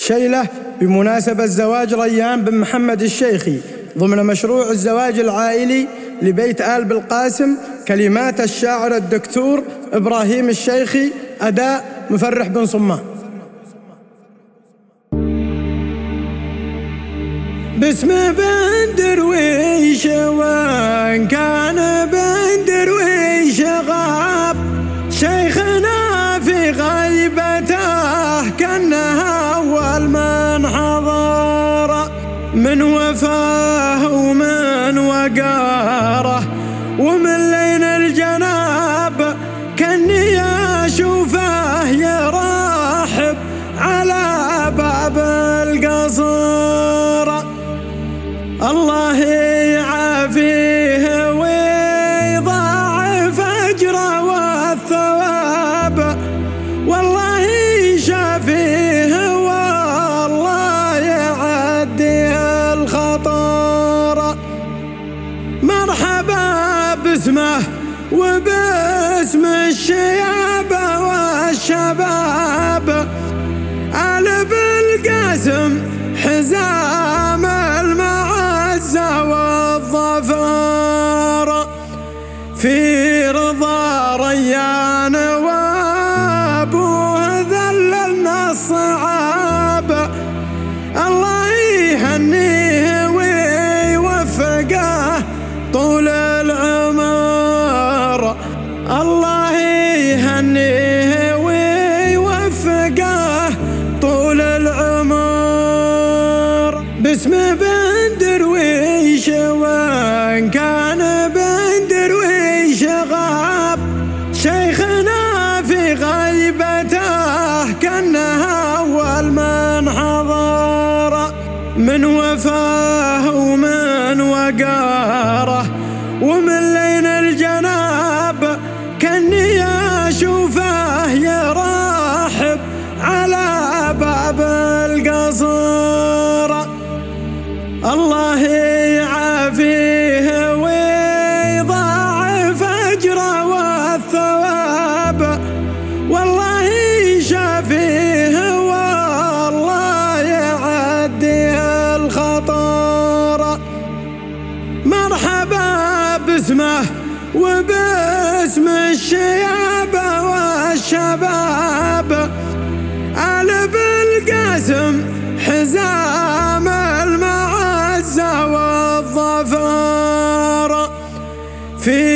شيلة بمناسبة زواج ريان بن محمد الشيخي ضمن مشروع الزواج العائلي لبيت آل بالقاسم. كلمات الشاعر الدكتور إبراهيم الشيخي، أداء مفرح بن صمان. باسم بن درويش وإن كان بن درويش غاب، شيخنا في غيبته كأنها أول من حضر، من وفاه ومن وقاره ومن لين الجناب، كأني أشوفه يرحب على باب القصر. الله يعافيه ويضاعف أجره والثواب، والله يشافيه والله يعدي الخطر. مرحبا باسمه وباسم الشياب والشباب، آل بالقاسم حزام المعزة والظفر، في رضا ريان وابوه ذللنا الصعاب. الله يهنيه ويوفقه طول العمر، الله يهنيه ويوفقه طول العمر. باسم بن درويش وإن كان بن درويش غاب، شيخنا في غيبته كأنها أول من حضر، من وفاه ومن وقاره ومن لين الجناب، كأني أشوفه يرحب على باب القصر. الله يعافيه ويضاعف أجره والثواب، والله يشافيه والله يعدي الخطر. مرحبا باسمه وباسم الشياب والشباب، آل بالقاسم حزام المعزة والظفر، في